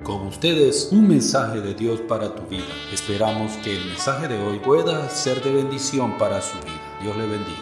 Con ustedes, un mensaje de Dios para tu vida. Esperamos que el mensaje de hoy pueda ser de bendición para su vida. Dios le bendiga.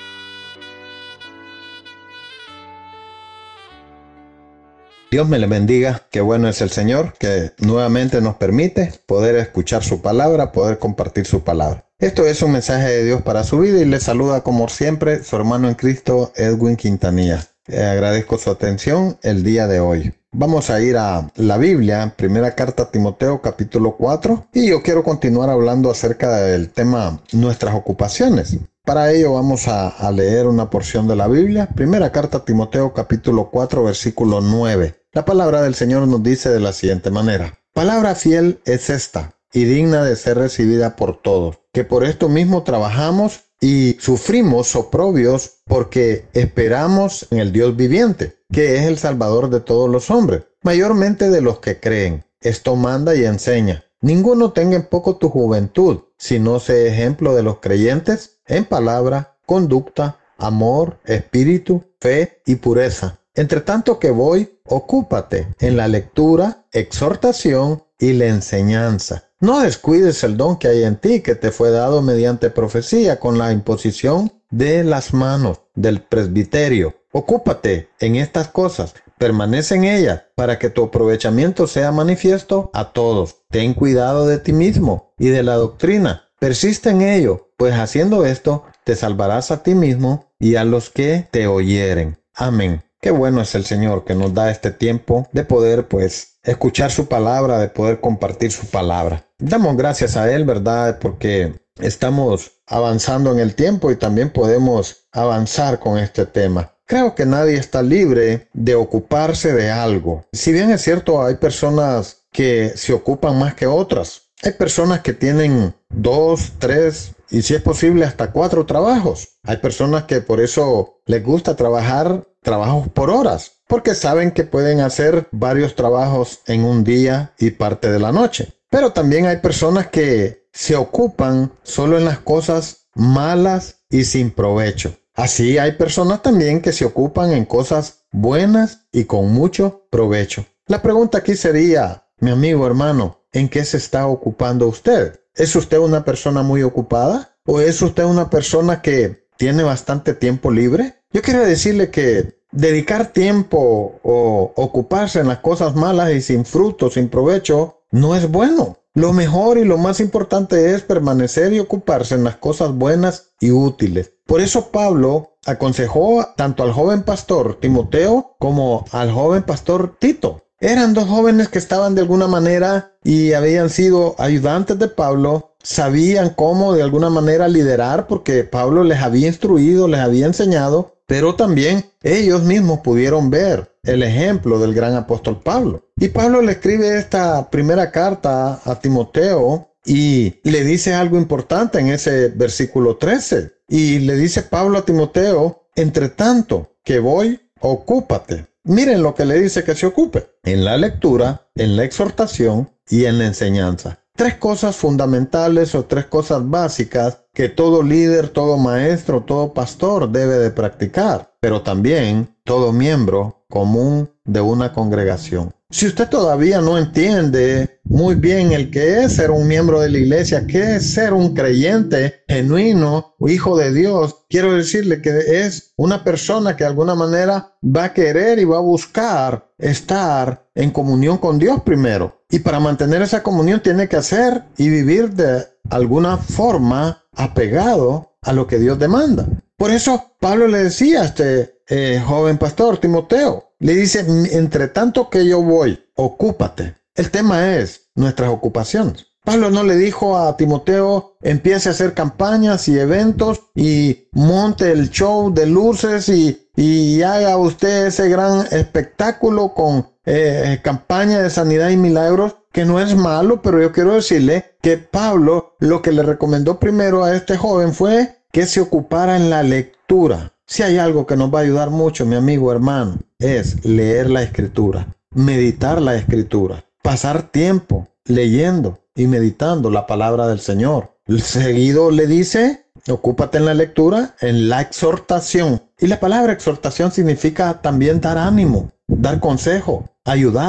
Dios me le bendiga, qué bueno es el Señor, que nuevamente nos permite poder escuchar su palabra, poder compartir su palabra. Esto es un mensaje de Dios para su vida y le saluda como siempre su hermano en Cristo, Edwin Quintanilla. Agradezco su atención el día de hoy. Vamos a ir a la Biblia, primera carta a Timoteo capítulo 4, y yo quiero continuar hablando acerca del tema nuestras ocupaciones. Para ello vamos a leer una porción de la Biblia, primera carta a Timoteo capítulo 4 versículo 9. La palabra del Señor nos dice de la siguiente manera: palabra fiel es esta, y digna de ser recibida por todos, que por esto mismo trabajamos y sufrimos oprobios porque esperamos en el Dios viviente, que es el Salvador de todos los hombres, mayormente de los que creen. Esto manda y enseña. Ninguno tenga en poco tu juventud, sino sé ejemplo de los creyentes en palabra, conducta, amor, espíritu, fe y pureza. Entre tanto que voy, ocúpate en la lectura, exhortación y la enseñanza. No descuides el don que hay en ti, que te fue dado mediante profecía con la imposición de las manos del presbiterio. Ocúpate en estas cosas, permanece en ellas, para que tu aprovechamiento sea manifiesto a todos. Ten cuidado de ti mismo y de la doctrina. Persiste en ello, pues haciendo esto te salvarás a ti mismo y a los que te oyeren. Amén. Qué bueno es el Señor que nos da este tiempo de poder, escuchar su palabra, de poder compartir su palabra. Damos gracias a Él, ¿verdad? Porque estamos avanzando en el tiempo y también podemos avanzar con este tema. Creo que nadie está libre de ocuparse de algo. Si bien es cierto, hay personas que se ocupan más que otras. Hay personas que tienen 2, 3 y si es posible hasta 4 trabajos. Hay personas que por eso les gusta trabajar trabajos por horas, porque saben que pueden hacer varios trabajos en un día y parte de la noche. Pero también hay personas que se ocupan solo en las cosas malas y sin provecho. Así hay personas también que se ocupan en cosas buenas y con mucho provecho. La pregunta aquí sería, mi amigo hermano, ¿en qué se está ocupando usted? ¿Es usted una persona muy ocupada? ¿O es usted una persona que tiene bastante tiempo libre? Yo quiero decirle que dedicar tiempo o ocuparse en las cosas malas y sin fruto, sin provecho, no es bueno. Lo mejor y lo más importante es permanecer y ocuparse en las cosas buenas y útiles. Por eso Pablo aconsejó tanto al joven pastor Timoteo como al joven pastor Tito. Eran dos jóvenes que estaban de alguna manera y habían sido ayudantes de Pablo, sabían cómo de alguna manera liderar porque Pablo les había instruido, les había enseñado, pero también ellos mismos pudieron ver el ejemplo del gran apóstol Pablo. Y Pablo le escribe esta primera carta a Timoteo y le dice algo importante en ese versículo 13. Y le dice Pablo a Timoteo, entre tanto que voy, ocúpate. Miren lo que le dice que se ocupe: en la lectura, en la exhortación y en la enseñanza. 3 cosas fundamentales o 3 cosas básicas que todo líder, todo maestro, todo pastor debe de practicar, pero también todo miembro común de una congregación. Si usted todavía no entiende muy bien el que es ser un miembro de la iglesia, qué es ser un creyente genuino, hijo de Dios, quiero decirle que es una persona que de alguna manera va a querer y va a buscar estar en comunión con Dios primero. Y para mantener esa comunión tiene que hacer y vivir de alguna forma apegado a lo que Dios demanda. Por eso Pablo le decía a este joven pastor Timoteo, le dice, entre tanto que yo voy, ocúpate. El tema es nuestras ocupaciones. Pablo no le dijo a Timoteo, empiece a hacer campañas y eventos y monte el show de luces y haga usted ese gran espectáculo con campaña de sanidad y milagros, que no es malo, pero yo quiero decirle que Pablo lo que le recomendó primero a este joven fue que se ocupara en la lectura. Si hay algo que nos va a ayudar mucho, mi amigo hermano, es leer la Escritura, meditar la Escritura, pasar tiempo leyendo y meditando la palabra del Señor. Seguido le dice, ocúpate en la lectura, en la exhortación. Y la palabra exhortación significa también dar ánimo, dar consejo, ayudar.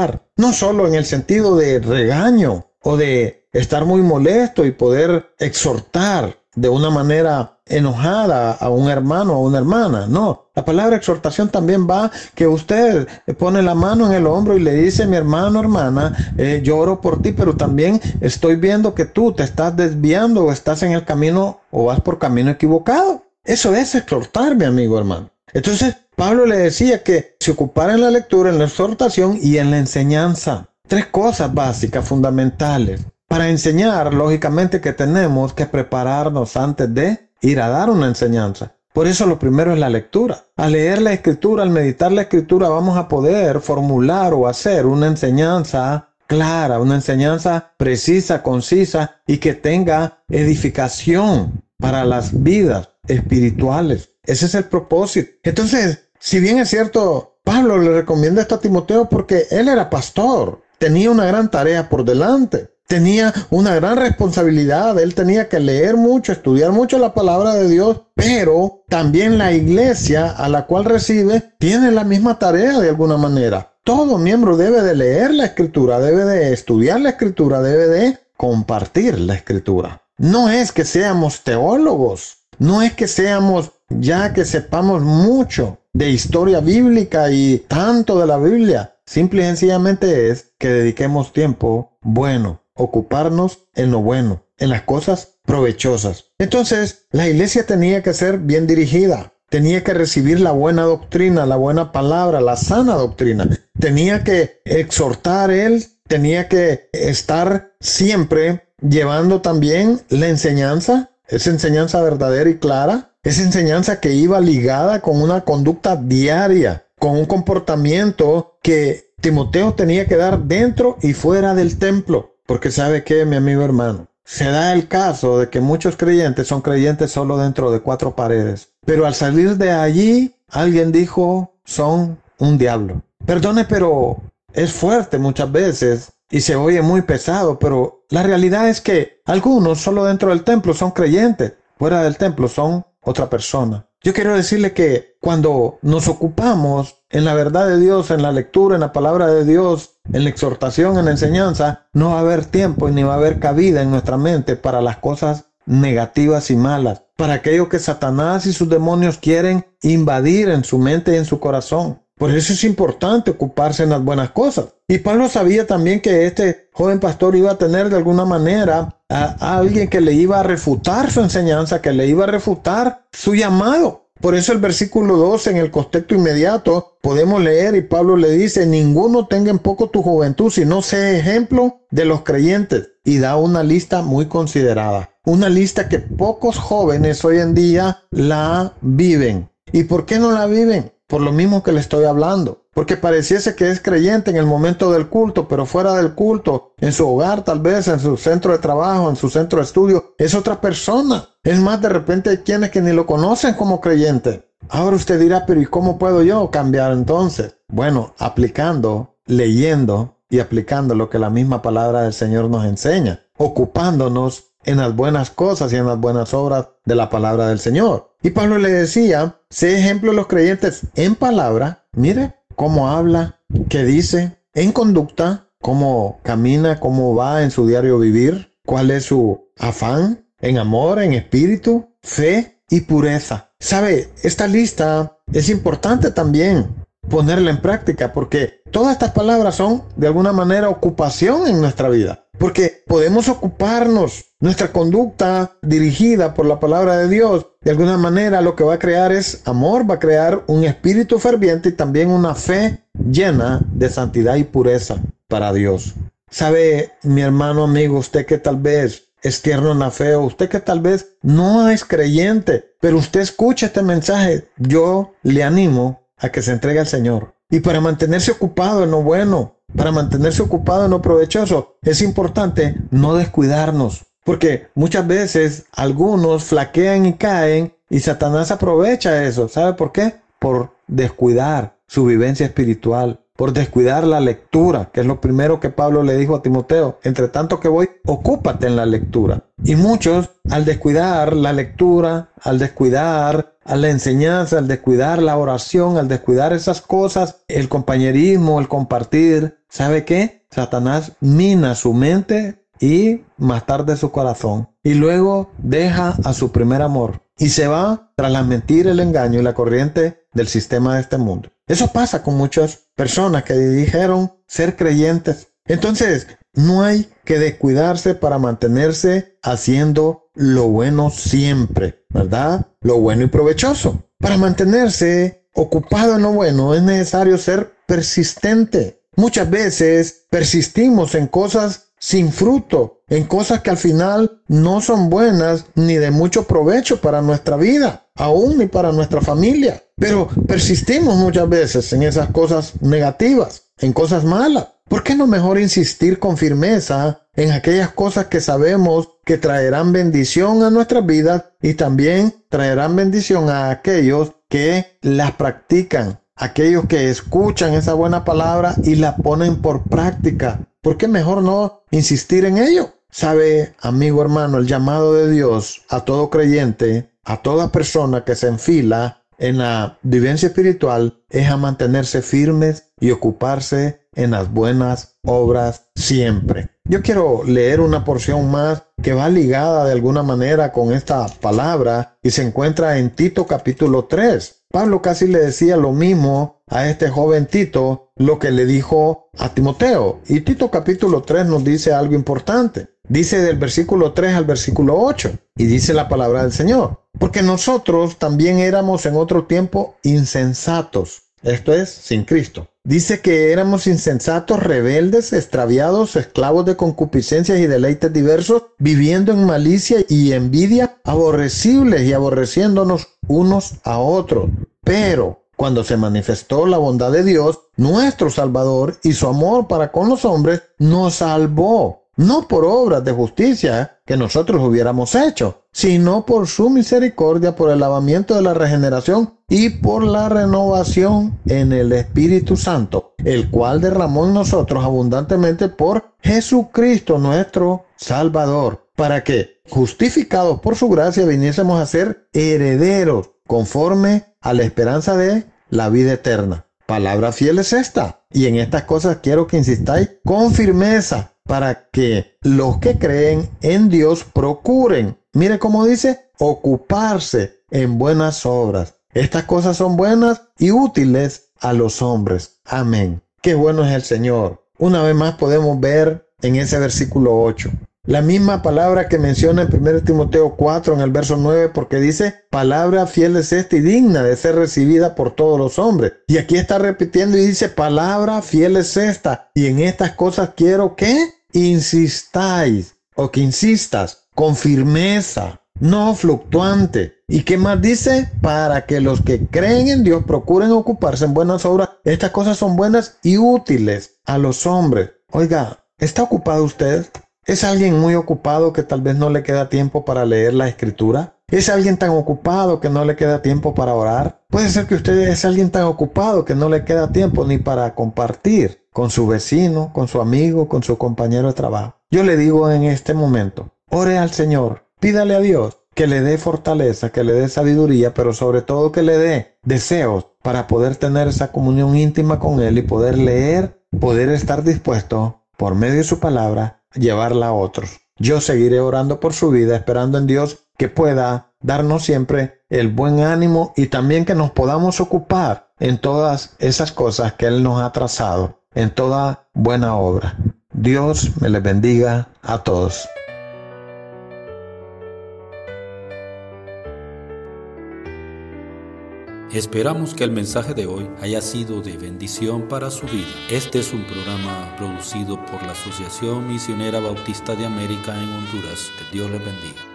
no solo en el sentido de regaño o de estar muy molesto y poder exhortar de una manera enojada a un hermano o una hermana. No, la palabra exhortación también va que usted pone la mano en el hombro y le dice: mi hermano, hermana, yo oro por ti, pero también estoy viendo que tú te estás desviando o estás en el camino o vas por camino equivocado. Eso es exhortar, mi amigo hermano. Entonces, Pablo le decía que se ocupara en la lectura, en la exhortación y en la enseñanza. 3 cosas básicas, fundamentales. Para enseñar, lógicamente que tenemos que prepararnos antes de ir a dar una enseñanza. Por eso lo primero es la lectura. Al leer la Escritura, al meditar la Escritura, vamos a poder formular o hacer una enseñanza clara, una enseñanza precisa, concisa y que tenga edificación para las vidas espirituales. Ese es el propósito. Entonces, si bien es cierto, Pablo le recomienda esto a Timoteo porque él era pastor, tenía una gran tarea por delante. Tenía una gran responsabilidad, él tenía que leer mucho, estudiar mucho la palabra de Dios, pero también la iglesia a la cual recibe tiene la misma tarea de alguna manera. Todo miembro debe de leer la Escritura, debe de estudiar la Escritura, debe de compartir la Escritura. No es que seamos teólogos, no es que seamos ya que sepamos mucho de historia bíblica y tanto de la Biblia. Simple y sencillamente es que dediquemos tiempo bueno. Ocuparnos en lo bueno, en las cosas provechosas. Entonces, la iglesia tenía que ser bien dirigida, tenía que recibir la buena doctrina, la buena palabra, la sana doctrina. Tenía que exhortar él, tenía que estar siempre llevando también la enseñanza, esa enseñanza verdadera y clara, esa enseñanza que iba ligada con una conducta diaria, con un comportamiento que Timoteo tenía que dar dentro y fuera del templo. Porque ¿sabe qué, mi amigo hermano? Se da el caso de que muchos creyentes son creyentes solo dentro de 4 paredes. Pero al salir de allí, alguien dijo, son un diablo. Perdone, pero es fuerte muchas veces y se oye muy pesado, pero la realidad es que algunos solo dentro del templo son creyentes, fuera del templo son otra persona. Yo quiero decirle que cuando nos ocupamos en la verdad de Dios, en la lectura, en la palabra de Dios, en la exhortación, en la enseñanza, no va a haber tiempo y ni va a haber cabida en nuestra mente para las cosas negativas y malas, para aquello que Satanás y sus demonios quieren invadir en su mente y en su corazón. Por eso es importante ocuparse en las buenas cosas. Y Pablo sabía también que este joven pastor iba a tener de alguna manera a alguien que le iba a refutar su enseñanza, que le iba a refutar su llamado. Por eso el versículo 2 en el contexto inmediato podemos leer y Pablo le dice: ninguno tenga en poco tu juventud, sino sé ejemplo de los creyentes. Y da una lista muy considerada. Una lista que pocos jóvenes hoy en día la viven. ¿Y por qué no la viven? Por lo mismo que le estoy hablando. Porque pareciese que es creyente en el momento del culto, pero fuera del culto, en su hogar tal vez, en su centro de trabajo, en su centro de estudio, es otra persona. Es más, de repente hay quienes que ni lo conocen como creyente. Ahora usted dirá, pero ¿y cómo puedo yo cambiar entonces? Bueno, aplicando, leyendo y aplicando lo que la misma palabra del Señor nos enseña. Ocupándonos en las buenas cosas y en las buenas obras de la palabra del Señor. Y Pablo le decía, sé ejemplo de los creyentes en palabra, mire cómo habla, qué dice, en conducta, cómo camina, cómo va en su diario vivir, cuál es su afán, en amor, en espíritu, fe y pureza. ¿Sabe? Esta lista es importante también ponerla en práctica porque todas estas palabras son de alguna manera ocupación en nuestra vida. Porque podemos ocuparnos, nuestra conducta dirigida por la palabra de Dios, de alguna manera lo que va a crear es amor, va a crear un espíritu ferviente y también una fe llena de santidad y pureza para Dios. ¿Sabe, mi hermano amigo, usted que tal vez es tierno en la fe o usted que tal vez no es creyente, pero usted escucha este mensaje, yo le animo a que se entregue al Señor. Y para mantenerse ocupado en lo bueno, para mantenerse ocupado en lo provechoso, es importante no descuidarnos. Porque muchas veces algunos flaquean y caen y Satanás aprovecha eso. ¿Sabe por qué? Por descuidar su vivencia espiritual, por descuidar la lectura, que es lo primero que Pablo le dijo a Timoteo. Entre tanto que voy, ocúpate en la lectura. Y muchos, al descuidar la lectura, al descuidar a la enseñanza, al descuidar la oración, al descuidar esas cosas, el compañerismo, el compartir, ¿sabe qué? Satanás mina su mente y más tarde su corazón. Y luego deja a su primer amor y se va tras la mentira, el engaño y la corriente del sistema de este mundo. Eso pasa con muchas personas que dijeron ser creyentes. Entonces, no hay que descuidarse para mantenerse haciendo lo bueno siempre, ¿verdad? Lo bueno y provechoso. Para mantenerse ocupado en lo bueno es necesario ser persistente. Muchas veces persistimos en cosas sin fruto, en cosas que al final no son buenas ni de mucho provecho para nuestra vida, aún ni para nuestra familia. Pero persistimos muchas veces en esas cosas negativas, en cosas malas. ¿Por qué no mejor insistir con firmeza en aquellas cosas que sabemos que traerán bendición a nuestras vidas y también traerán bendición a aquellos que las practican, aquellos que escuchan esa buena palabra y la ponen por práctica? ¿Por qué mejor no insistir en ello? Sabe, amigo hermano, el llamado de Dios a todo creyente, a toda persona que se enfila en la vivencia espiritual, es a mantenerse firmes y ocuparse en las buenas obras siempre. Yo quiero leer una porción más que va ligada de alguna manera con esta palabra y se encuentra en Tito capítulo 3. Pablo casi le decía lo mismo a este joven Tito, lo que le dijo a Timoteo. Y Tito capítulo 3 nos dice algo importante. Dice del versículo 3 al versículo 8. Y dice la palabra del Señor. Porque nosotros también éramos en otro tiempo insensatos. Esto es, sin Cristo. Dice que éramos insensatos, rebeldes, extraviados, esclavos de concupiscencias y deleites diversos, viviendo en malicia y envidia, aborrecibles y aborreciéndonos unos a otros. Pero cuando se manifestó la bondad de Dios, nuestro Salvador, y su amor para con los hombres, nos salvó, no por obras de justicia que nosotros hubiéramos hecho, sino por su misericordia, por el lavamiento de la regeneración y por la renovación en el Espíritu Santo, el cual derramó en nosotros abundantemente por Jesucristo nuestro Salvador, para que, justificados por su gracia, viniésemos a ser herederos conforme a la esperanza de la vida eterna. Palabra fiel es esta, y en estas cosas quiero que insistáis con firmeza, para que los que creen en Dios procuren, mire cómo dice, ocuparse en buenas obras. Estas cosas son buenas y útiles a los hombres. Amén. Qué bueno es el Señor. Una vez más podemos ver en ese versículo 8. La misma palabra que menciona en 1 Timoteo 4 en el verso 9, porque dice, palabra fiel es esta y digna de ser recibida por todos los hombres. Y aquí está repitiendo y dice, palabra fiel es esta. Y en estas cosas quiero que insistáis, o que insistas con firmeza, no fluctuante. ¿Y qué más dice? Para que los que creen en Dios procuren ocuparse en buenas obras. Estas cosas son buenas y útiles a los hombres. Oiga, ¿está ocupado usted? ¿Es alguien muy ocupado que tal vez no le queda tiempo para leer la Escritura? ¿Es alguien tan ocupado que no le queda tiempo para orar? Puede ser que usted es alguien tan ocupado que no le queda tiempo ni para compartir con su vecino, con su amigo, con su compañero de trabajo. Yo le digo en este momento, ore al Señor, pídale a Dios que le dé fortaleza, que le dé sabiduría, pero sobre todo que le dé deseos para poder tener esa comunión íntima con Él y poder leer, poder estar dispuesto por medio de su palabra llevarla a otros. Yo seguiré orando por su vida, esperando en Dios que pueda darnos siempre el buen ánimo y también que nos podamos ocupar en todas esas cosas que Él nos ha trazado, en toda buena obra. Dios me les bendiga a todos. Esperamos que el mensaje de hoy haya sido de bendición para su vida. Este es un programa producido por la Asociación Misionera Bautista de América en Honduras. Que Dios les bendiga.